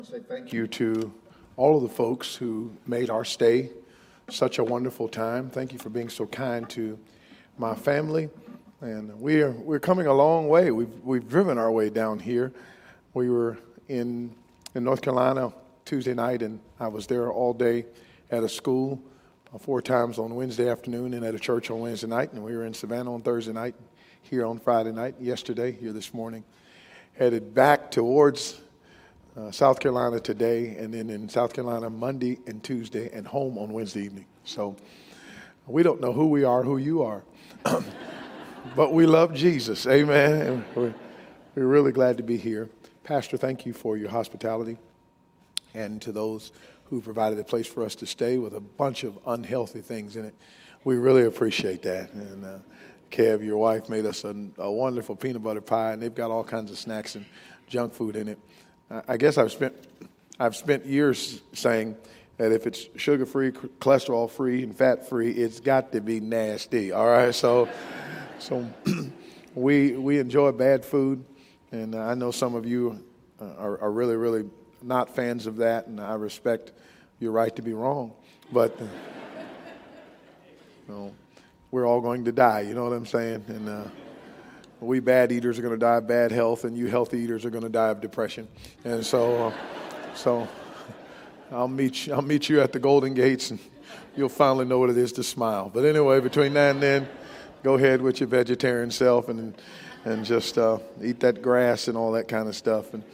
Say thank you to all of the folks who made our stay such a wonderful time. Thank you for being so kind to my family. And we're coming a long way. We've driven our way down here. We were in North Carolina Tuesday night, and I was there all day at a school 4 times on Wednesday afternoon and at a church on Wednesday night. And we were in Savannah on Thursday night, here on Friday night, yesterday, here this morning. Headed back towards South Carolina today, and then in South Carolina Monday and Tuesday, and home on Wednesday evening. So we don't know who we are, who you are, but we love Jesus. Amen. And we're really glad to be here. Pastor, thank you for your hospitality, and to those who provided a place for us to stay with a bunch of unhealthy things in it. We really appreciate that. And Kev, your wife, made us a wonderful peanut butter pie, and they've got all kinds of snacks and junk food in it. I guess I've spent years saying that if it's sugar-free, cholesterol-free, and fat-free, it's got to be nasty. All right, so we enjoy bad food, and I know some of you are really, really not fans of that, and I respect your right to be wrong. But we're all going to die. You know what I'm saying? And we bad eaters are going to die of bad health, and you healthy eaters are going to die of depression. And so I'll meet you at the Golden Gates, and you'll finally know what it is to smile. But anyway, between now and then, go ahead with your vegetarian self and just eat that grass and all that kind of stuff. And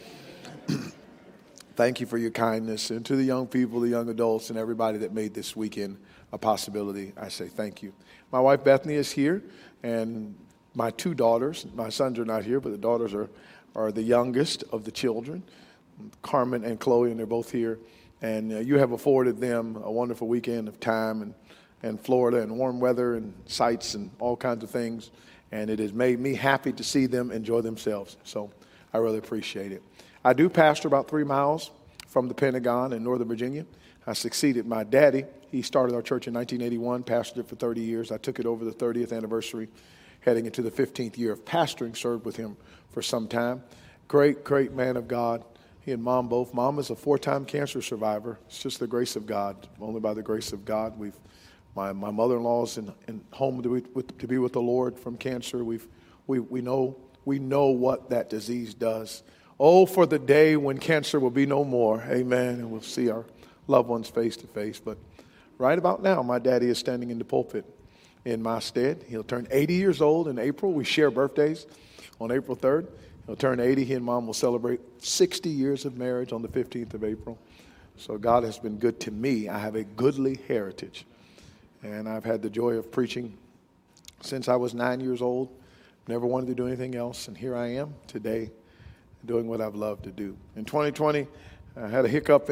thank you for your kindness. And to the young people, the young adults, and everybody that made this weekend a possibility, I say thank you. My wife Bethany is here, and my 2 daughters. My sons are not here, but the daughters are the youngest of the children, Carmen and Chloe, and they're both here. And you have afforded them a wonderful weekend of time and Florida and warm weather and sights and all kinds of things. And it has made me happy to see them enjoy themselves. So I really appreciate it. I do pastor about 3 miles from the Pentagon in Northern Virginia. I succeeded my daddy. He started our church in 1981, pastored it for 30 years. I took it over the 30th anniversary, heading into the 15th year of pastoring, served with him for some time. Great, great man of God. He and Mom both. Mom is a 4-time cancer survivor. It's just the grace of God. Only by the grace of God. My mother-in-law's in home to be with the Lord from cancer. We know what that disease does. Oh, for the day when cancer will be no more. Amen. And we'll see our loved ones face to face. But right about now, my daddy is standing in the pulpit in my stead. He'll turn 80 years old in April. We share birthdays on April 3rd. He'll turn 80. He and Mom will celebrate 60 years of marriage on the 15th of April. So God has been good to me. I have a goodly heritage. And I've had the joy of preaching since I was 9 years old. Never wanted to do anything else. And here I am today doing what I've loved to do. In 2020, I had a hiccup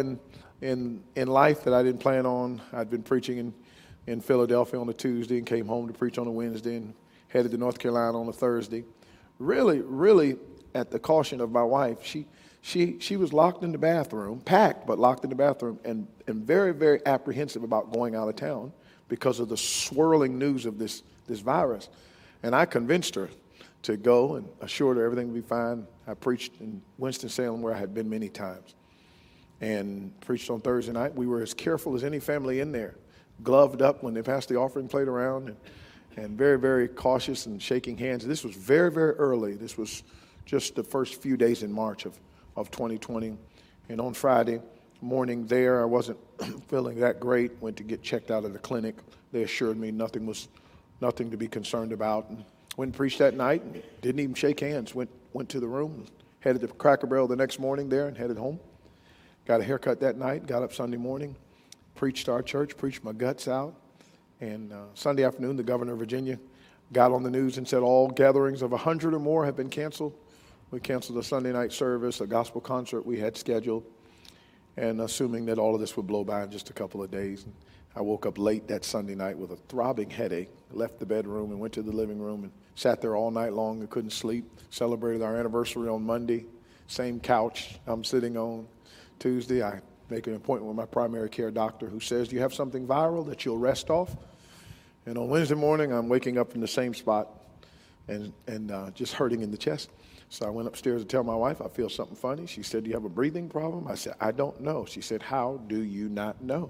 in life that I didn't plan on. I'd been preaching in Philadelphia on a Tuesday and came home to preach on a Wednesday and headed to North Carolina on a Thursday. Really, really, at the caution of my wife, she was locked in the bathroom, packed, but locked in the bathroom, and very, very apprehensive about going out of town because of the swirling news of this virus. And I convinced her to go and assured her everything would be fine. I preached in Winston-Salem, where I had been many times, and preached on Thursday night. We were as careful as any family in there, gloved up when they passed the offering plate around, and very, very cautious and shaking hands. This was very, very early. This was just the first few days in March of 2020. And on Friday morning there, I wasn't feeling that great. Went to get checked out of the clinic. They assured me nothing to be concerned about. And went and preached that night and didn't even shake hands. Went to the room, headed to Cracker Barrel the next morning there and headed home. Got a haircut that night, got up Sunday morning, preached to our church, preached my guts out. And Sunday afternoon, the governor of Virginia got on the news and said all gatherings of 100 or more have been canceled. We canceled a Sunday night service, a gospel concert we had scheduled, and assuming that all of this would blow by in just a couple of days. And I woke up late that Sunday night with a throbbing headache, left the bedroom and went to the living room and sat there all night long and couldn't sleep. Celebrated our anniversary on Monday, same couch I'm sitting on. Tuesday, I make an appointment with my primary care doctor who says, do you have something viral that you'll rest off? And on Wednesday morning, I'm waking up in the same spot and just hurting in the chest. So I went upstairs to tell my wife, I feel something funny. She said, do you have a breathing problem? I said, I don't know. She said, how do you not know?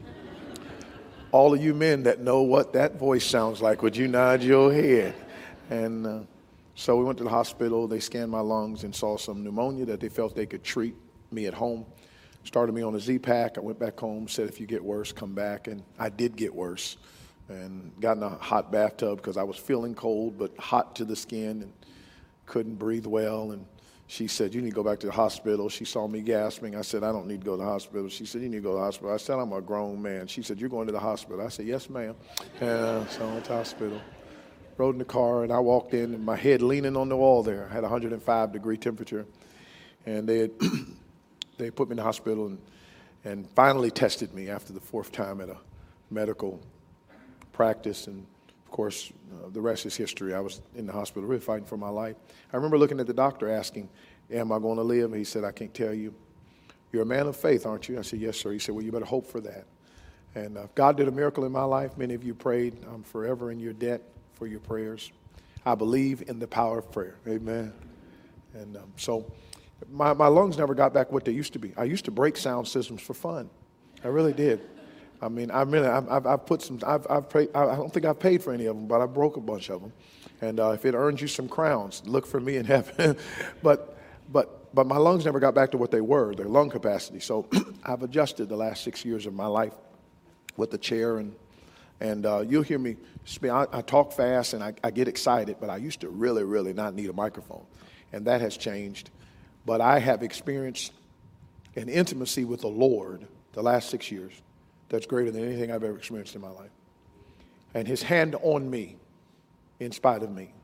All of you men that know what that voice sounds like, would you nod your head? And so we went to the hospital. They scanned my lungs and saw some pneumonia that they felt they could treat me at home. Started me on a Z-Pack. I went back home, said if you get worse, come back. And I did get worse and got in a hot bathtub because I was feeling cold but hot to the skin and couldn't breathe well. And she said, you need to go back to the hospital. She saw me gasping. I said, I don't need to go to the hospital. She said, you need to go to the hospital. I said, I'm a grown man. She said, you're going to the hospital. I said, yes, ma'am. And so I went to the hospital. Rode in the car, and I walked in, and my head leaning on the wall there. I had 105-degree temperature. And they put me in the hospital and finally tested me after the fourth time at a medical practice. And, of course, the rest is history. I was in the hospital really fighting for my life. I remember looking at the doctor asking, am I going to live? And he said, I can't tell you. You're a man of faith, aren't you? I said, yes, sir. He said, well, you better hope for that. And God did a miracle in my life. Many of you prayed. I'm forever in your debt for your prayers. I believe in the power of prayer. Amen. And so my lungs never got back what they used to be. I used to break sound systems for fun. I really did. I mean, I've put some. I've paid. I don't think I've paid for any of them, but I broke a bunch of them. And if it earns you some crowns, look for me in heaven. But my lungs never got back to what they were, their lung capacity. So I've adjusted the last 6 years of my life with the chair, and you'll hear me speak. I talk fast and I get excited, but I used to really, really not need a microphone, and that has changed. But I have experienced an intimacy with the Lord the last 6 years that's greater than anything I've ever experienced in my life. And his hand on me, in spite of me,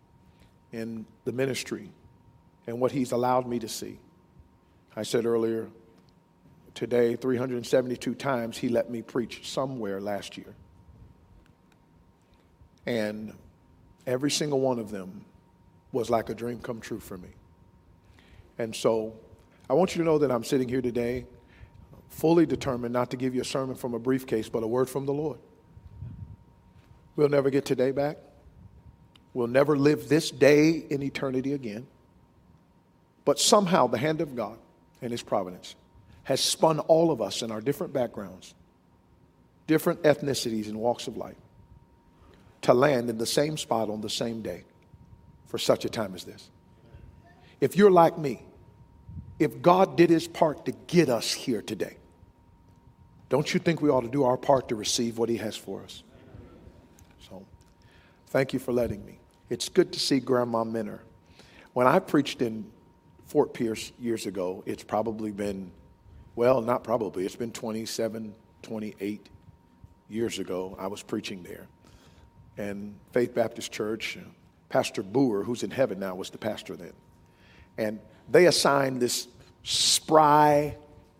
in the ministry, and what he's allowed me to see. I said earlier, today, 372 times he let me preach somewhere last year. And every single one of them was like a dream come true for me. And so I want you to know that I'm sitting here today fully determined not to give you a sermon from a briefcase, but a word from the Lord. We'll never get today back. We'll never live this day in eternity again. But somehow the hand of God and his providence has spun all of us in our different backgrounds, different ethnicities and walks of life, to land in the same spot on the same day for such a time as this. If you're like me, if God did his part to get us here today, don't you think we ought to do our part to receive what he has for us? So, thank you for letting me. It's good to see Grandma Minner. When I preached in Fort Pierce years ago, it's probably been, well, not probably, it's been 27, 28 years ago I was preaching there. And Faith Baptist Church, Pastor Boer, who's in heaven now, was the pastor then. And they assigned this spry,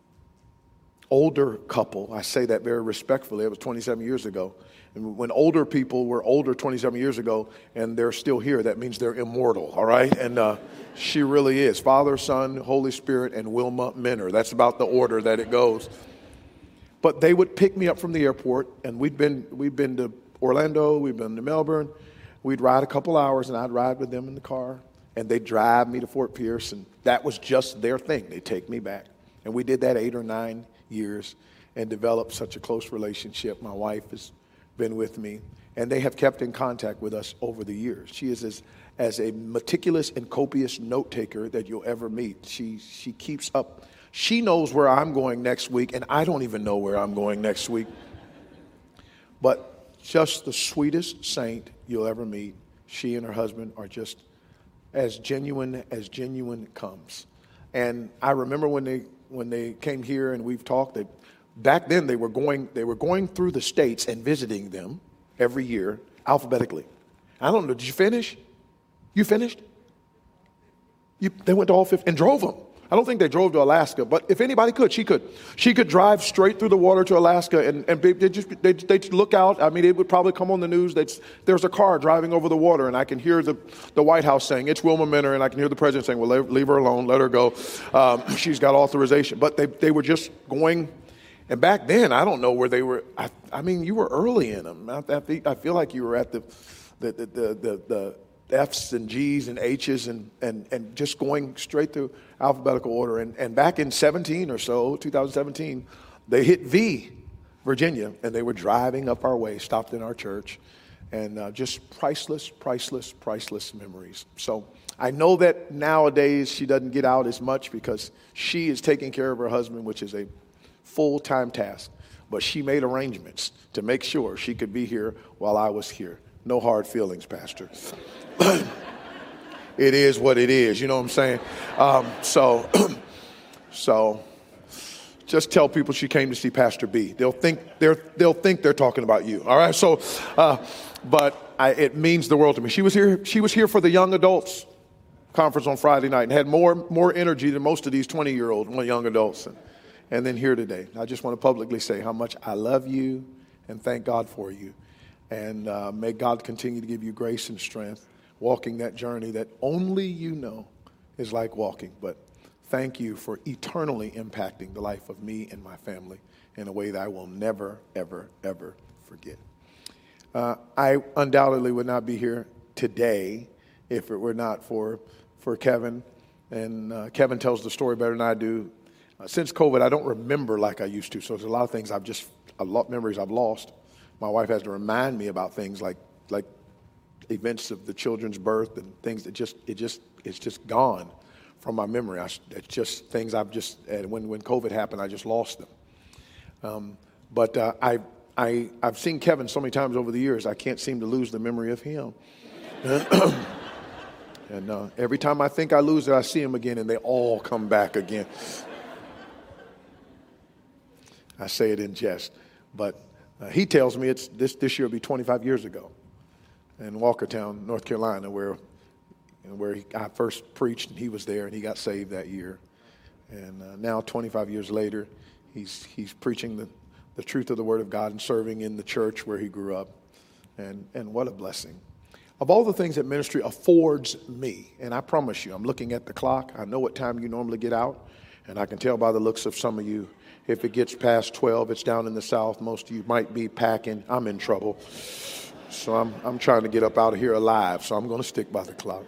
older couple. I say that very respectfully. It was 27 years ago. And when older people were older 27 years ago and they're still here, that means they're immortal, all right? And she really is. Father, Son, Holy Spirit, and Wilma Minner. That's about the order that it goes. But they would pick me up from the airport, and we'd been to Orlando, we've been to Melbourne. We'd ride a couple hours, and I'd ride with them in the car. And they'd drive me to Fort Pierce, and that was just their thing. They'd take me back. And we did that 8 or 9 years and developed such a close relationship. My wife has been with me, and they have kept in contact with us over the years. She is as a meticulous and copious note taker that you'll ever meet. She keeps up. She knows where I'm going next week, and I don't even know where I'm going next week. But just the sweetest saint you'll ever meet. She and her husband are just as genuine comes. And I remember when they came here and we've talked, that back then they were going through the states and visiting them every year alphabetically. I don't know, did you finish? You finished? They went to all 50 and drove them. I don't think they drove to Alaska, but if anybody could, she could. She could drive straight through the water to Alaska, and they'd look out. I mean, it would probably come on the news. There's a car driving over the water, and I can hear the White House saying, it's Wilma Minner, and I can hear the president saying, well, leave her alone, let her go. She's got authorization. But they were just going, and back then, I don't know where they were. I mean, you were early in them. I feel like you were at the F's and G's and H's and just going straight through alphabetical order. And back in 2017, they hit V, Virginia, and they were driving up our way, stopped in our church, and just priceless memories. So I know that nowadays she doesn't get out as much because she is taking care of her husband, which is a full-time task. But she made arrangements to make sure she could be here while I was here. No hard feelings, Pastor. It is what it is, you know what I'm saying? So just tell people she came to see Pastor B. They'll think they're talking about you. All right. So, it means the world to me. She was here for the young adults conference on Friday night and had more energy than most of these 20-year-old young adults. And then here today. I just want to publicly say how much I love you and thank God for you. And may God continue to give you grace and strength walking that journey that only you know is like walking. But thank you for eternally impacting the life of me and my family in a way that I will never, ever, ever forget. I undoubtedly would not be here today if it were not for Kevin. And Kevin tells the story better than I do. Since COVID, I don't remember like I used to. So there's a lot of things memories I've lost. My wife has to remind me about things like events of the children's birth and things that it's just gone from my memory. It's just things when COVID happened, I just lost them. But I've seen Kevin so many times over the years, I can't seem to lose the memory of him. And every time I think I lose it, I see him again, and they all come back again. I say it in jest, but he tells me this year will be 25 years ago in Walkertown, North Carolina, where I first preached, and he was there, and he got saved that year. And now, 25 years later, he's preaching the truth of the Word of God and serving in the church where he grew up. And what a blessing. Of all the things that ministry affords me, and I promise you, I'm looking at the clock. I know what time you normally get out, and I can tell by the looks of some of you, if it gets past 12, it's down in the South. Most of you might be packing. I'm in trouble. So I'm trying to get up out of here alive, so I'm going to stick by the clock.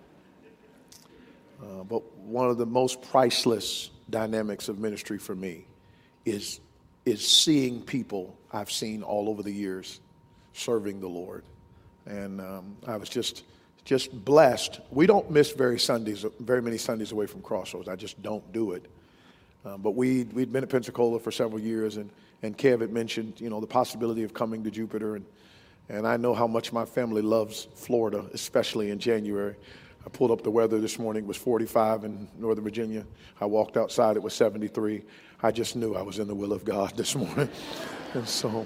But one of the most priceless dynamics of ministry for me is seeing people I've seen all over the years serving the Lord. And I was just blessed. We don't miss very many Sundays away from Crossroads. I just don't do it. But we'd been at Pensacola for several years, and Kev had mentioned, the possibility of coming to Jupiter, and I know how much my family loves Florida, especially in January. I pulled up the weather this morning. It was 45 in Northern Virginia. I walked outside. It was 73. I just knew I was in the will of God this morning. And so,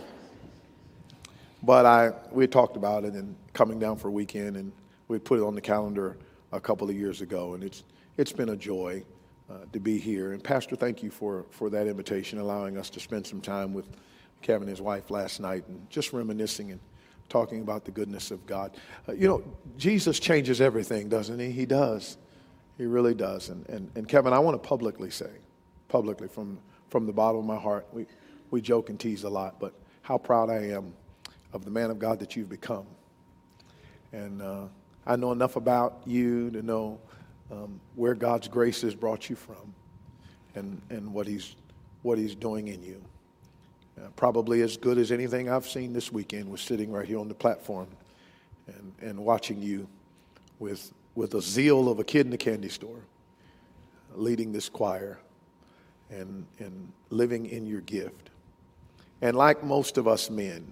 but we had talked about it and coming down for a weekend, and we put it on the calendar a couple of years ago, and it's been a joy to be here. And Pastor, thank you for that invitation, allowing us to spend some time with Kevin and his wife last night and just reminiscing and talking about the goodness of God. Jesus changes everything, doesn't he? He does. He really does. And Kevin, I want to publicly from the bottom of my heart, we joke and tease a lot, but how proud I am of the man of God that you've become. And I know enough about you to know where God's grace has brought you from and what he's doing in you. Probably as good as anything I've seen this weekend was sitting right here on the platform and watching you with the zeal of a kid in a candy store, leading this choir and living in your gift. And like most of us men,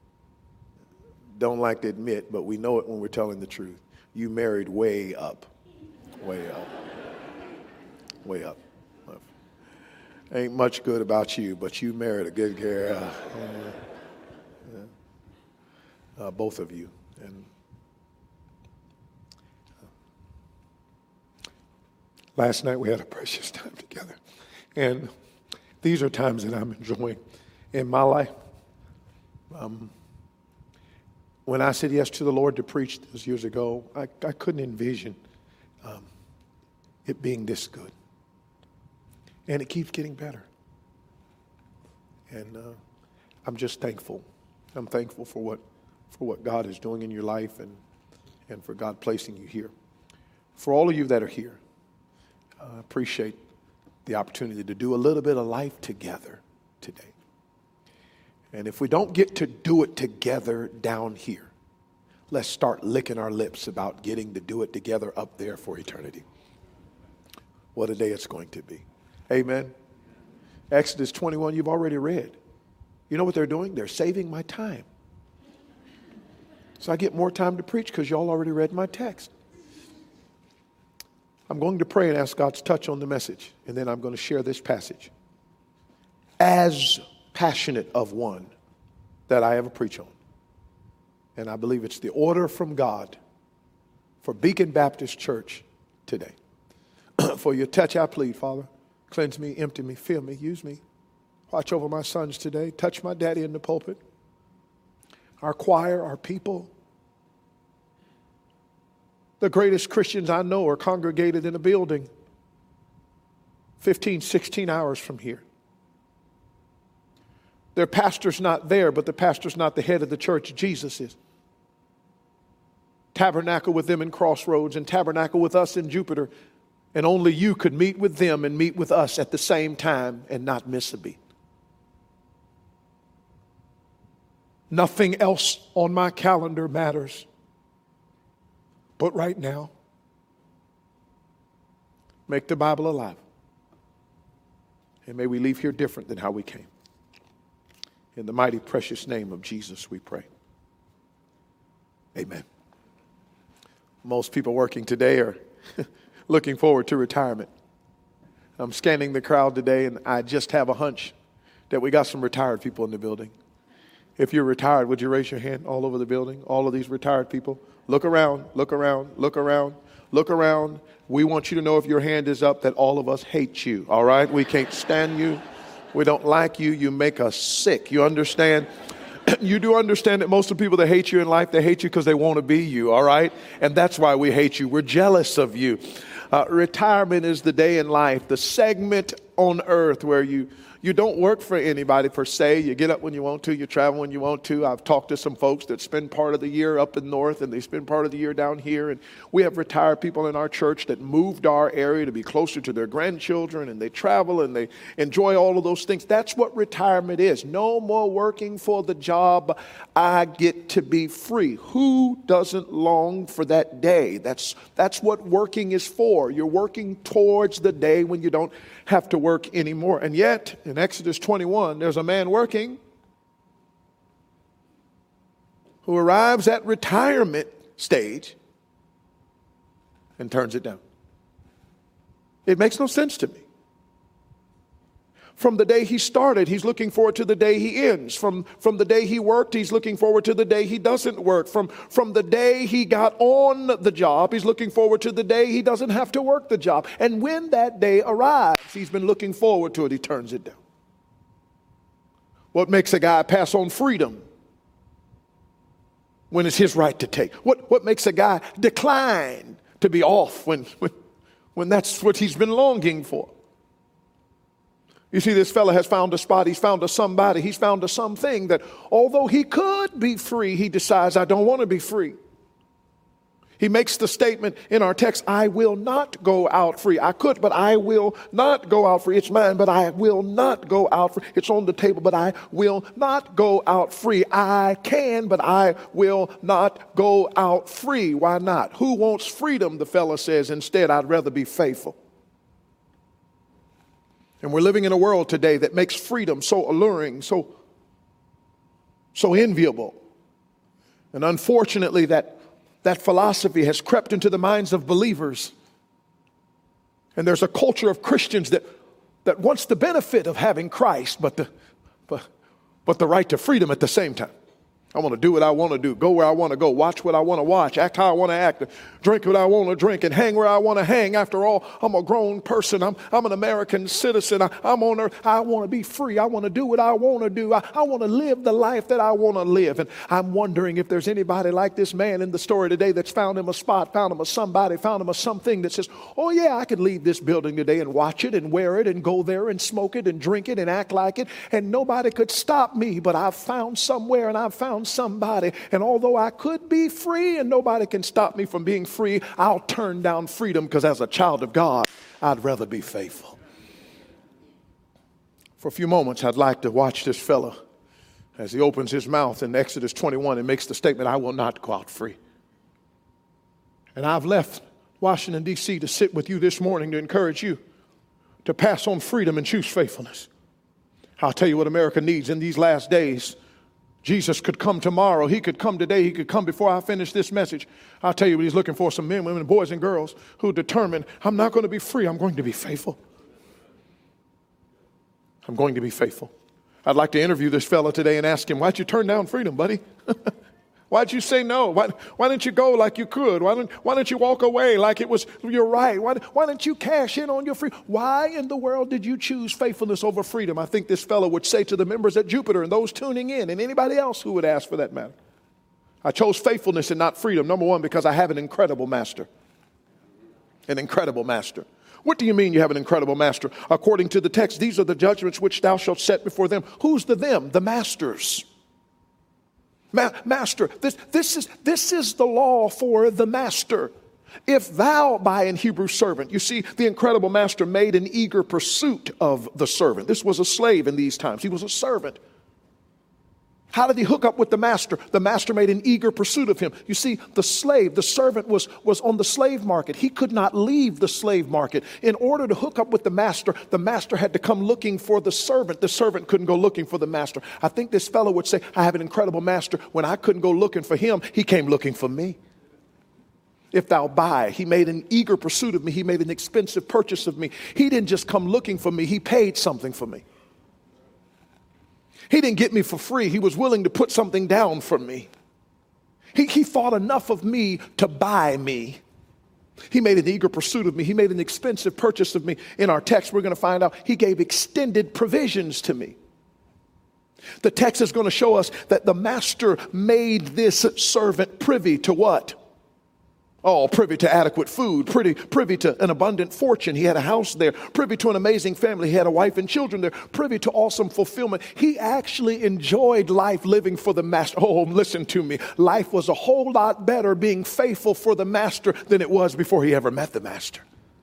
don't like to admit, but we know it when we're telling the truth, you married way up. Way up. Way up. Ain't much good about you, but you married a good girl. Both of you. And last night we had a precious time together. And these are times that I'm enjoying in my life. When I said yes to the Lord to preach this years ago, I couldn't envision it being this good. And it keeps getting better. And I'm just thankful. I'm thankful for what God is doing in your life and for God placing you here. For all of you that are here, I appreciate the opportunity to do a little bit of life together today. And if we don't get to do it together down here, let's start licking our lips about getting to do it together up there for eternity. What a day it's going to be. Amen. Exodus 21, you've already read. You know what they're doing? They're saving my time. So I get more time to preach because y'all already read my text. I'm going to pray and ask God's touch on the message, and then I'm going to share this passage. As passionate of one that I ever preach on. And I believe it's the order from God for Beacon Baptist Church today. For your touch, I plead, Father. Cleanse me, empty me, fill me, use me. Watch over my sons today. Touch my daddy in the pulpit. Our choir, our people. The greatest Christians I know are congregated in a building 15, 16 hours from here. Their pastor's not there, but the pastor's not the head of the church. Jesus is. Tabernacle with them in Crossroads and tabernacle with us in Jupiter. And only you could meet with them and meet with us at the same time and not miss a beat. Nothing else on my calendar matters. But right now, make the Bible alive. And may we leave here different than how we came. In the mighty, precious name of Jesus, we pray. Amen. Most people working today are looking forward to retirement. I'm scanning the crowd today, and I just have a hunch that we got some retired people in the building. If you're retired, would you raise your hand all over the building? All of these retired people. Look around, look around, look around, look around. We want you to know if your hand is up that all of us hate you, all right? We can't stand you. We don't like you. You make us sick. You understand? You do understand that most of the people that hate you in life, they hate you because they want to be you, all right? And that's why we hate you. We're jealous of you. Retirement is the day in life, the segment on earth where you don't work for anybody per se. You get up when you want to. You travel when you want to. I've talked to some folks that spend part of the year up in north and they spend part of the year down here. And we have retired people in our church that moved our area to be closer to their grandchildren, and they travel and they enjoy all of those things. That's what retirement is. No more working for the job. I get to be free. Who doesn't long for that day? That's what working is for. You're working towards the day when you don't have to work anymore. And yet, in Exodus 21, there's a man working who arrives at retirement stage and turns it down. It makes no sense to me. From the day he started, he's looking forward to the day he ends. From the day he worked, he's looking forward to the day he doesn't work. From the day he got on the job, he's looking forward to the day he doesn't have to work the job. And when that day arrives, he's been looking forward to it, he turns it down. What makes a guy pass on freedom when it's his right to take? What makes a guy decline to be off when that's what he's been longing for? You see, this fella has found a spot, he's found a somebody, he's found a something that although he could be free, he decides, I don't want to be free. He makes the statement in our text, I will not go out free. I could, but I will not go out free. It's mine, but I will not go out free. It's on the table, but I will not go out free. I can, but I will not go out free. Why not? Who wants freedom, the fella says. Instead, I'd rather be faithful. And we're living in a world today that makes freedom so alluring, so enviable. And unfortunately, that philosophy has crept into the minds of believers. And there's a culture of Christians that wants the benefit of having Christ, but the right to freedom at the same time. I want to do what I want to do, go where I want to go, watch what I want to watch, act how I want to act, drink what I want to drink, and hang where I want to hang. After all, I'm a grown person. I'm an American citizen. I'm on earth. I want to be free. I want to do what I want to do. I want to live the life that I want to live. And I'm wondering if there's anybody like this man in the story today that's found him a spot, found him a somebody, found him a something that says, oh yeah, I could leave this building today and watch it and wear it and go there and smoke it and drink it and act like it, and nobody could stop me, but I've found somewhere and I've found around somebody. And although I could be free and nobody can stop me from being free, I'll turn down freedom because as a child of God, I'd rather be faithful. For a few moments, I'd like to watch this fella as he opens his mouth in Exodus 21 and makes the statement, I will not go out free. And I've left Washington, D.C. to sit with you this morning to encourage you to pass on freedom and choose faithfulness. I'll tell you what America needs in these last days. Jesus could come tomorrow. He could come today. He could come before I finish this message. I'll tell you what he's looking for, some men, women, boys, and girls who are determined, I'm not going to be free. I'm going to be faithful. I'm going to be faithful. I'd like to interview this fella today and ask him, why'd you turn down freedom, buddy? Why'd you say no? Why didn't you go like you could? Why didn't you walk away like it was your right? Why didn't you cash in on your freedom? Why in the world did you choose faithfulness over freedom? I think this fellow would say to the members at Jupiter and those tuning in and anybody else who would ask for that matter. I chose faithfulness and not freedom. Number one, because I have an incredible master. An incredible master. What do you mean you have an incredible master? According to the text, these are the judgments which thou shalt set before them. Who's the them? The masters. Master, this is the law for the master. If thou buy in Hebrew servant, you see, the incredible master made an eager pursuit of the servant. This was a slave in these times. He was a servant. How did he hook up with the master? The master made an eager pursuit of him. You see, the slave, the servant was on the slave market. He could not leave the slave market. In order to hook up with the master had to come looking for the servant. The servant couldn't go looking for the master. I think this fellow would say, I have an incredible master. When I couldn't go looking for him, he came looking for me. If thou buy, he made an eager pursuit of me. He made an expensive purchase of me. He didn't just come looking for me. He paid something for me. He didn't get me for free. He was willing to put something down for me. He thought enough of me to buy me. He made an eager pursuit of me. He made an expensive purchase of me. In our text, we're going to find out he gave extended provisions to me. The text is going to show us that the master made this servant privy to what? Oh, privy to adequate food, privy to an abundant fortune. He had a house there. Privy to an amazing family. He had a wife and children there. Privy to awesome fulfillment. He actually enjoyed life living for the master. Oh, listen to me. Life was a whole lot better being faithful for the master than it was before he ever met the master.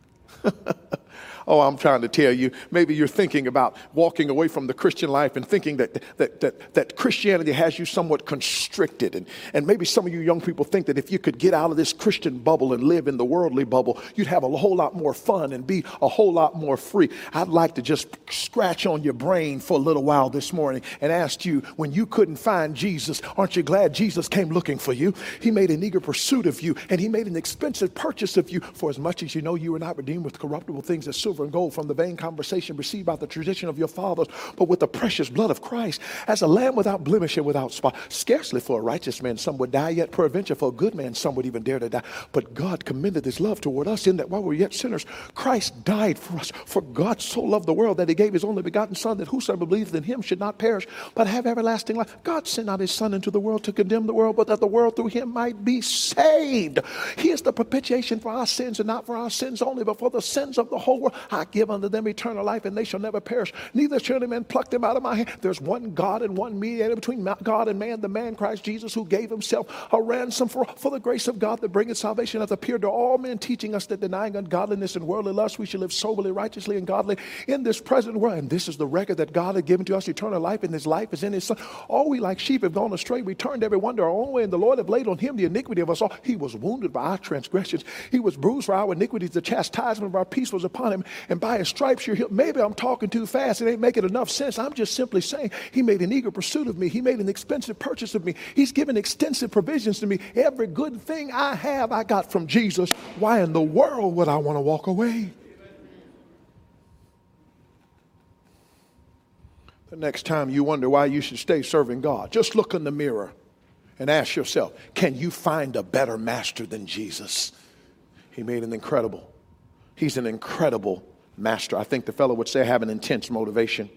Oh, I'm trying to tell you, maybe you're thinking about walking away from the Christian life and thinking that Christianity has you somewhat constricted. And maybe some of you young people think that if you could get out of this Christian bubble and live in the worldly bubble, you'd have a whole lot more fun and be a whole lot more free. I'd like to just scratch on your brain for a little while this morning and ask you, when you couldn't find Jesus, aren't you glad Jesus came looking for you? He made an eager pursuit of you, and he made an expensive purchase of you. For as much as you know you were not redeemed with corruptible things as silver and gold from the vain conversation received by the tradition of your fathers, but with the precious blood of Christ, as a lamb without blemish and without spot. Scarcely for a righteous man some would die, yet peradventure for a good man some would even dare to die. But God commended his love toward us in that while we were yet sinners, Christ died for us. For God so loved the world that he gave his only begotten Son, that whosoever believes in him should not perish, but have everlasting life. God sent not his Son into the world to condemn the world, but that the world through him might be saved. He is the propitiation for our sins, and not for our sins only, but for the sins of the whole world. I give unto them eternal life, and they shall never perish, neither shall any man pluck them out of my hand. There's one God and one mediator between God and man, the man Christ Jesus, who gave himself a ransom for the grace of God that bringeth salvation hath appeared to all men, teaching us that denying ungodliness and worldly lust, we should live soberly, righteously, and godly in this present world. And this is the record that God had given to us, eternal life, and his life is in his Son. All we like sheep have gone astray. We turned every one to our own way, and the Lord hath laid on him the iniquity of us all. He was wounded by our transgressions. He was bruised for our iniquities. The chastisement of our peace was upon him, and by his stripes you're healed. Maybe I'm talking too fast. It ain't making enough sense. I'm just simply saying he made an eager pursuit of me. He made an expensive purchase of me. He's given extensive provisions to me. Every good thing I have, I got from Jesus. Why in the world would I want to walk away? The next time you wonder why you should stay serving God, just look in the mirror and ask yourself, can you find a better master than Jesus? He made an incredible. He's an incredible master. I think the fellow would say, I have an intense motivation.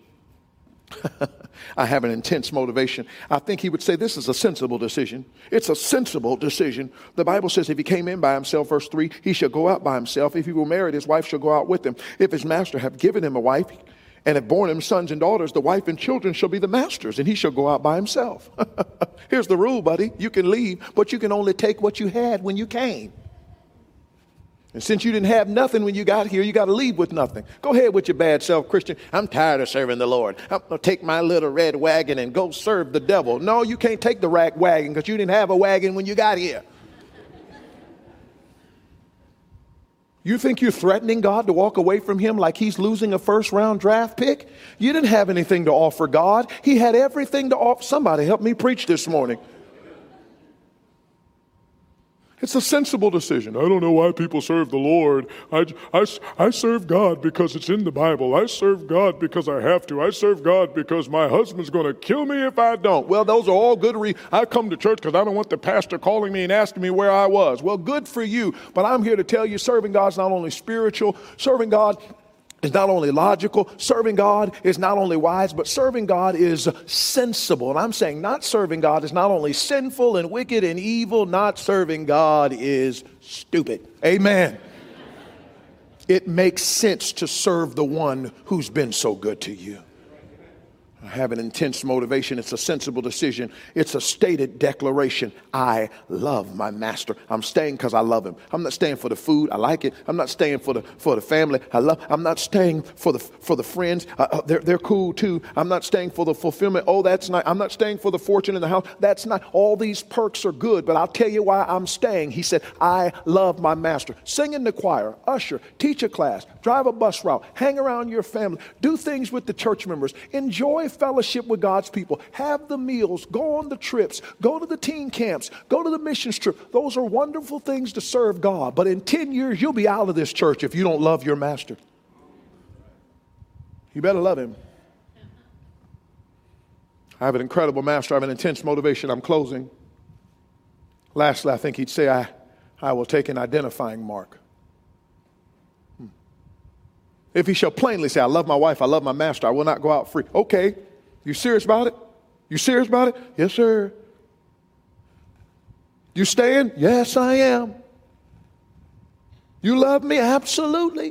I have an intense motivation. I think he would say this is a sensible decision. It's a sensible decision. The Bible says if he came in by himself, verse 3, he shall go out by himself. If he were married, his wife shall go out with him. If his master have given him a wife, And if born him sons and daughters, the wife and children shall be the masters, and he shall go out by himself. Here's the rule, buddy. You can leave, but you can only take what you had when you came. And since you didn't have nothing when you got here, you got to leave with nothing. Go ahead with your bad self, Christian. I'm tired of serving the Lord. I'm going to take my little red wagon and go serve the devil. No, you can't take the wagon because you didn't have a wagon when you got here. You think you're threatening God to walk away from him like he's losing a first-round draft pick? You didn't have anything to offer God. He had everything to offer. Somebody help me preach this morning. It's a sensible decision. I don't know why people serve the Lord. I serve God because it's in the Bible. I serve God because I have to. I serve God because my husband's going to kill me if I don't. Well, those are all good reasons. I come to church because I don't want the pastor calling me and asking me where I was. Well, good for you. But I'm here to tell you serving God is not only spiritual. Serving God is not only logical. Serving God is not only wise, but serving God is sensible. And I'm saying not serving God is not only sinful and wicked and evil. Not serving God is stupid. Amen. It makes sense to serve the one who's been so good to you. I have an intense motivation. It's a sensible decision. It's a stated declaration. I love my master. I'm staying because I love him. I'm not staying for the food. I like it. I'm not staying for the family. I'm not staying for the friends. They're cool too. I'm not staying for the fulfillment. Oh, that's not. I'm not staying for the fortune in the house. That's not. All these perks are good, but I'll tell you why I'm staying. He said, I love my master. Sing in the choir, usher, teach a class, drive a bus route, hang around your family, do things with the church members, enjoy fellowship with God's people, have the meals, go on the trips, go to the teen camps, go to the missions trip. Those are wonderful things to serve God. But in 10 years, you'll be out of this church if you don't love your master. You better love him. I have an incredible master. I have an intense motivation. I'm closing. Lastly, I think he'd say, I will take an identifying mark. If he shall plainly say, I love my wife, I love my master, I will not go out free. Okay, you serious about it? You serious about it? Yes, sir. You staying? Yes, I am. You love me? Absolutely.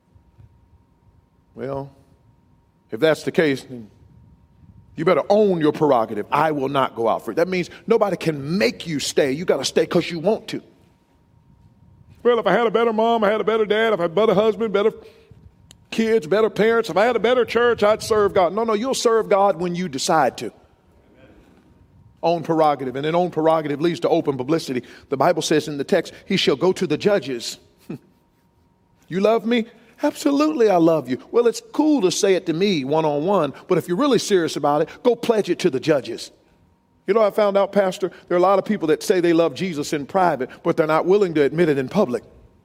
Well, if that's the case, then you better own your prerogative. I will not go out free. That means nobody can make you stay. You got to stay because you want to. Well, if I had a better mom, I had a better dad, if I had a better husband, better kids, better parents, if I had a better church, I'd serve God. No, you'll serve God when you decide to. Own prerogative. And then own prerogative leads to open publicity. The Bible says in the text, he shall go to the judges. You love me? Absolutely, I love you. Well, it's cool to say it to me one-on-one, but if you're really serious about it, go pledge it to the judges. You know, I found out, Pastor, there are a lot of people that say they love Jesus in private, but they're not willing to admit it in public.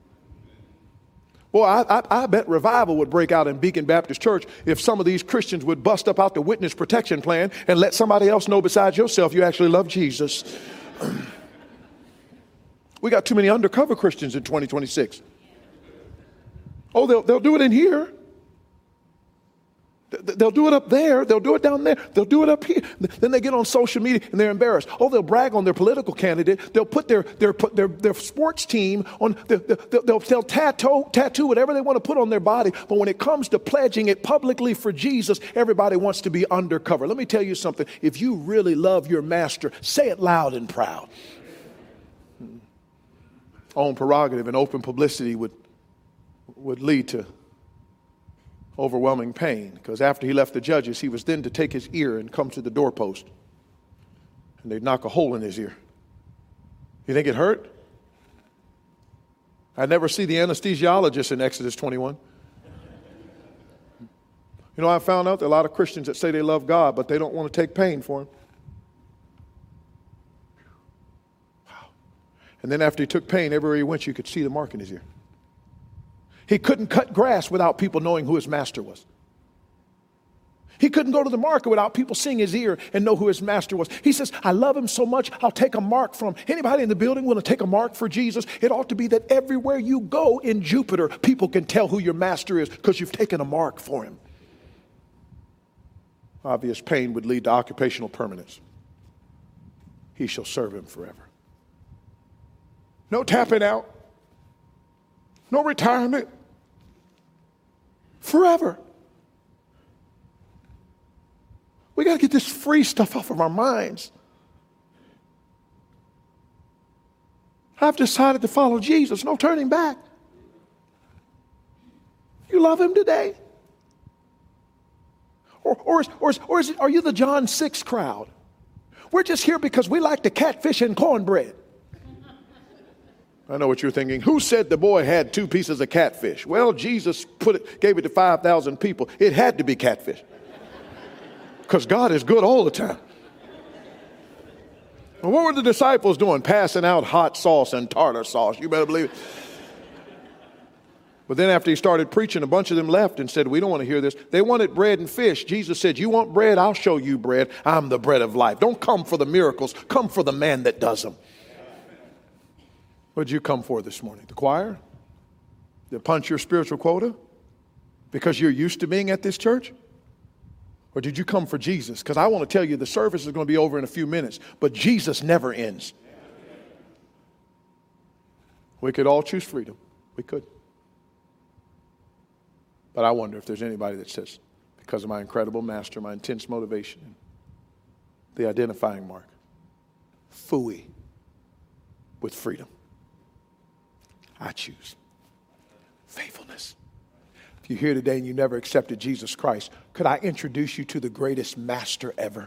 Well, I bet revival would break out in Beacon Baptist Church if some of these Christians would bust up out the witness protection plan and let somebody else know besides yourself you actually love Jesus. We got too many undercover Christians in 2026. Oh, they'll do it in here. They'll do it up there. They'll do it down there. They'll do it up here. Then they get on social media and they're embarrassed. Oh, they'll brag on their political candidate. They'll put their sports team on. They'll tattoo whatever they want to put on their body. But when it comes to pledging it publicly for Jesus, everybody wants to be undercover. Let me tell you something. If you really love your master, say it loud and proud. Own prerogative and open publicity would lead to overwhelming pain, because after he left the judges, he was then to take his ear and come to the doorpost, and they'd knock a hole in his ear. You think it hurt? I never see the anesthesiologist in Exodus 21. You know, I found out there are a lot of Christians that say they love God, but they don't want to take pain for him. Wow. And then after he took pain, everywhere he went, you could see the mark in his ear. He couldn't cut grass without people knowing who his master was. He couldn't go to the market without people seeing his ear and know who his master was. He says, I love him so much, I'll take a mark from him. Anybody in the building want to take a mark for Jesus? It ought to be that everywhere you go in Jupiter, people can tell who your master is because you've taken a mark for him. Obvious pain would lead to occupational permanence. He shall serve him forever. No tapping out. No retirement. Forever. We got to get this free stuff off of our minds. I've decided to follow Jesus. No turning back. You love him today? Are you the John 6 crowd? We're just here because we like to catfish and cornbread. I know what you're thinking. Who said the boy had 2 pieces of catfish? Well, Jesus gave it to 5,000 people. It had to be catfish. Because God is good all the time. Well, what were the disciples doing? Passing out hot sauce and tartar sauce. You better believe it. But then after he started preaching, a bunch of them left and said, we don't want to hear this. They wanted bread and fish. Jesus said, you want bread? I'll show you bread. I'm the bread of life. Don't come for the miracles. Come for the man that does them. What did you come for this morning? The choir? To punch your spiritual quota? Because you're used to being at this church? Or did you come for Jesus? Because I want to tell you the service is going to be over in a few minutes, but Jesus never ends. We could all choose freedom. We could. But I wonder if there's anybody that says, because of my incredible master, my intense motivation, the identifying mark, phooey with freedom. I choose faithfulness. If you're here today and you never accepted Jesus Christ, could I introduce you to the greatest master ever?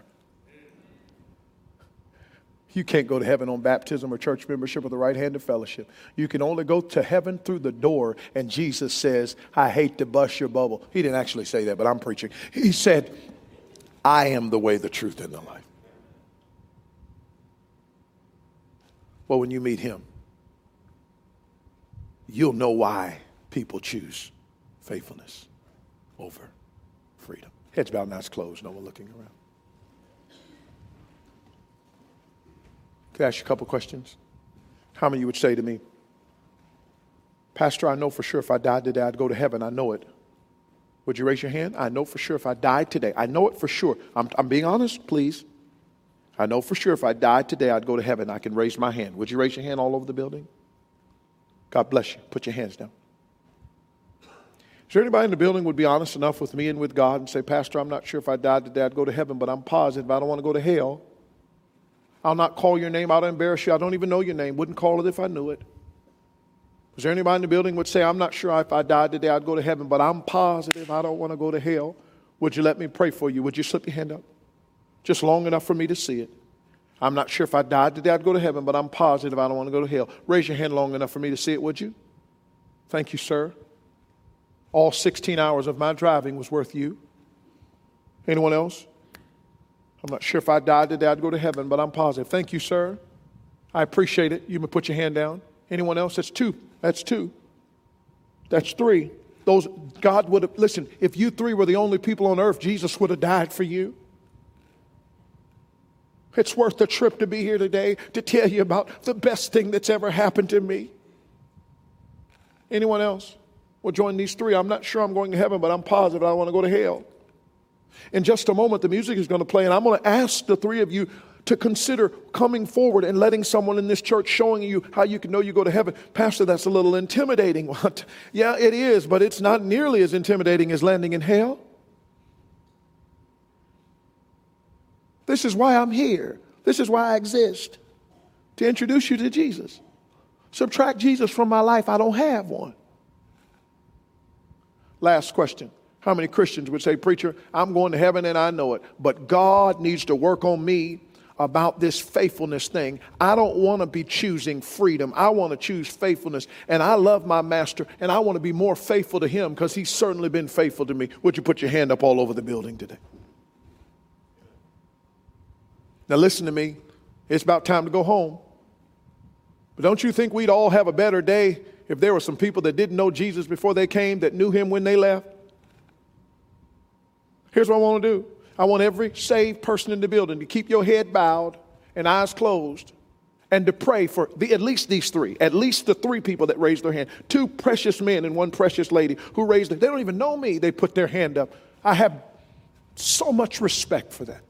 You can't go to heaven on baptism or church membership or the right hand of fellowship. You can only go to heaven through the door, and Jesus says, I hate to bust your bubble. He didn't actually say that, but I'm preaching. He said, I am the way, the truth, and the life. Well, when you meet him, you'll know why people choose faithfulness over freedom. Heads bowed, mouths closed, no one looking around. Could I ask you a couple questions? How many of you would say to me, Pastor, I know for sure if I died today, I'd go to heaven. I know it. Would you raise your hand? I know for sure if I died today. I know it for sure. I'm being honest, please. I know for sure if I died today, I'd go to heaven. I can raise my hand. Would you raise your hand all over the building? God bless you. Put your hands down. Is there anybody in the building would be honest enough with me and with God and say, Pastor, I'm not sure if I died today, I'd go to heaven, but I'm positive I don't want to go to hell. I'll not call your name. I'll embarrass you. I don't even know your name. Wouldn't call it if I knew it. Is there anybody in the building would say, I'm not sure if I died today, I'd go to heaven, but I'm positive I don't want to go to hell. Would you let me pray for you? Would you slip your hand up? Just long enough for me to see it. I'm not sure if I died today, I'd go to heaven, but I'm positive I don't want to go to hell. Raise your hand long enough for me to see it, would you? Thank you, sir. All 16 hours of my driving was worth you. Anyone else? I'm not sure if I died today, I'd go to heaven, but I'm positive. Thank you, sir. I appreciate it. You may put your hand down. Anyone else? That's 2. That's 2. That's 3. Those, God would have, listen, if you 3 were the only people on earth, Jesus would have died for you. It's worth the trip to be here today to tell you about the best thing that's ever happened to me. Anyone else? Well, join these 3. I'm not sure I'm going to heaven, but I'm positive I want to go to hell. In just a moment, the music is going to play, and I'm going to ask the 3 of you to consider coming forward and letting someone in this church showing you how you can know you go to heaven. Pastor, that's a little intimidating. What? Yeah, it is, but it's not nearly as intimidating as landing in hell. This is why I'm here. This is why I exist, to introduce you to Jesus. Subtract Jesus from my life, I don't have one. Last question. How many Christians would say, preacher, I'm going to heaven and I know it, but God needs to work on me about this faithfulness thing. I don't want to be choosing freedom. I want to choose faithfulness. And I love my master and I want to be more faithful to him because he's certainly been faithful to me. Would you put your hand up all over the building today? Now listen to me. It's about time to go home. But don't you think we'd all have a better day if there were some people that didn't know Jesus before they came, that knew him when they left? Here's what I want to do. I want every saved person in the building to keep your head bowed and eyes closed and to pray for at least these 3, at least the 3 people that raised their hand. 2 precious men and 1 precious lady who raised it. They don't even know me. They put their hand up. I have so much respect for that.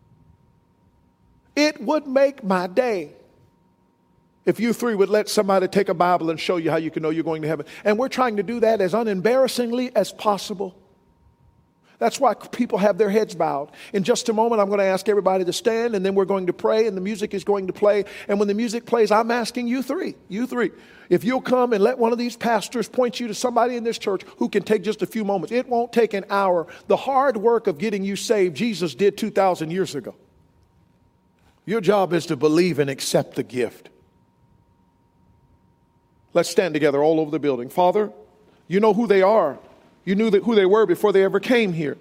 It would make my day if you 3 would let somebody take a Bible and show you how you can know you're going to heaven. And we're trying to do that as unembarrassingly as possible. That's why people have their heads bowed. In just a moment, I'm going to ask everybody to stand, and then we're going to pray, and the music is going to play. And when the music plays, I'm asking you three, if you'll come and let one of these pastors point you to somebody in this church who can take just a few moments. It won't take an hour. The hard work of getting you saved, Jesus did 2,000 years ago. Your job is to believe and accept the gift. Let's stand together all over the building. Father, you know who they are. You knew who they were before they ever came here.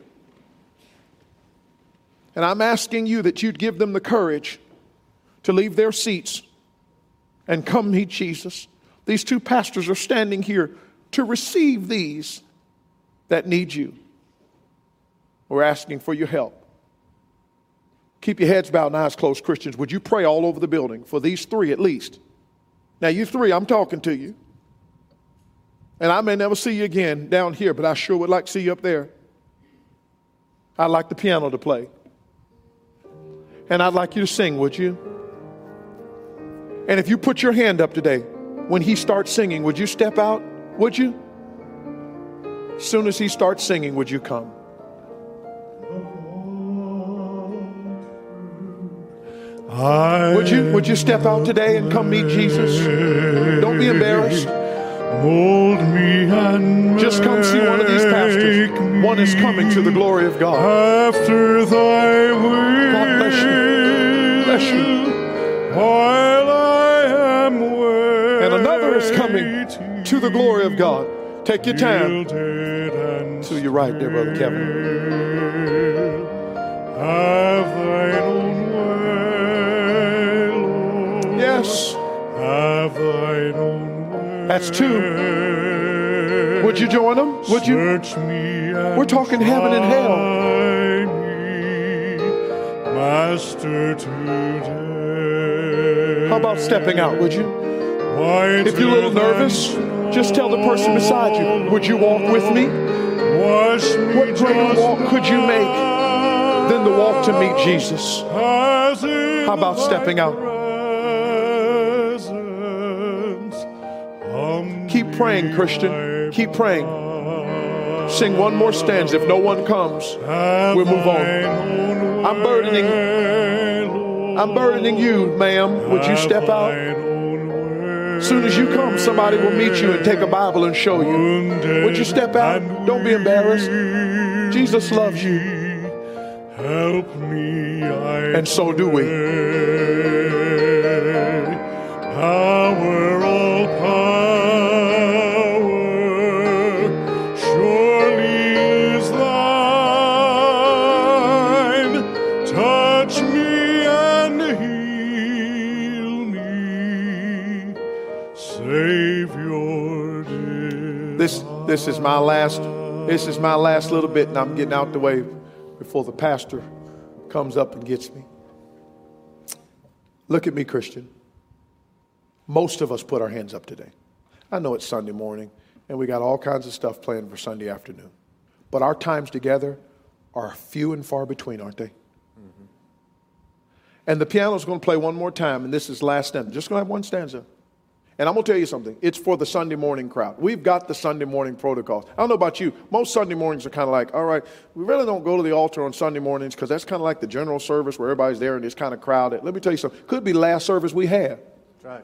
And I'm asking you that you'd give them the courage to leave their seats and come meet Jesus. These two pastors are standing here to receive these that need you. We're asking for your help. Keep your heads bowed and eyes closed, Christians. Would you pray all over the building for these three at least? Now, you three, I'm talking to you. And I may never see you again down here, but I sure would like to see you up there. I'd like the piano to play. And I'd like you to sing, would you? And if you put your hand up today, when he starts singing, would you step out? Would you? As soon as he starts singing, would you come? Would you step out today and come meet Jesus? Don't be embarrassed. Mold me and just come see one of these pastors. One is coming to the glory of God. After thy will. God bless you. Bless you. While I am waiting. And another is coming to the glory of God. Take your time. To your right there, Brother Kevin. Have thine own way, Lord. Yes. Have thine own way. That's two. Would you join them? Would you? We're talking heaven and hell. Master, today. How about stepping out, would you? If you're a little nervous, just tell the person beside you, would you walk with me? What greater walk could you make than the walk to meet Jesus? How about stepping out? Keep praying, Christian. Keep praying. Sing one more stanza. If no one comes, we'll move on. I'm burdening you, ma'am. Would you step out? As soon as you come, somebody will meet you and take a Bible and show you. Would you step out? Don't be embarrassed. Jesus loves you. Help me, and so do we. Power, all power, surely is thine. Touch me and heal me, Savior divine. This is my last little bit, and I'm getting out the way before the pastor comes up and gets me. Look at me, Christian. Most of us put our hands up today. I know it's Sunday morning, and we got all kinds of stuff planned for Sunday afternoon. But our times together are few and far between, aren't they? Mm-hmm. And the piano's going to play one more time, and this is last stanza. Just going to have one stanza. And I'm going to tell you something. It's for the Sunday morning crowd. We've got the Sunday morning protocols. I don't know about you. Most Sunday mornings are kind of like, all right, we really don't go to the altar on Sunday mornings because that's kind of like the general service where everybody's there and it's kind of crowded. Let me tell you something. Could be the last service we have. That's right.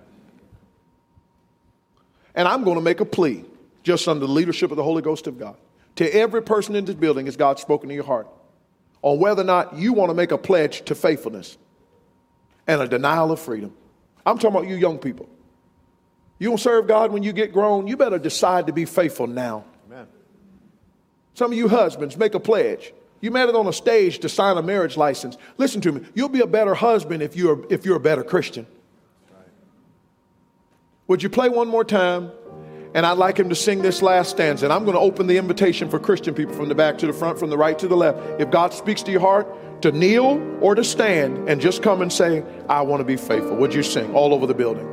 And I'm going to make a plea, just under the leadership of the Holy Ghost of God, to every person in this building as God's spoken to your heart, on whether or not you want to make a pledge to faithfulness and a denial of freedom. I'm talking about you young people. You don't serve God when you get grown, you better decide to be faithful now. Amen. Some of you husbands, make a pledge. You met it on a stage to sign a marriage license. Listen to me. You'll be a better husband if you're a better Christian. Right. Would you play one more time? And I'd like him to sing this last stanza. And I'm going to open the invitation for Christian people from the back to the front, from the right to the left. If God speaks to your heart, to kneel or to stand and just come and say, I want to be faithful. Would you sing all over the building?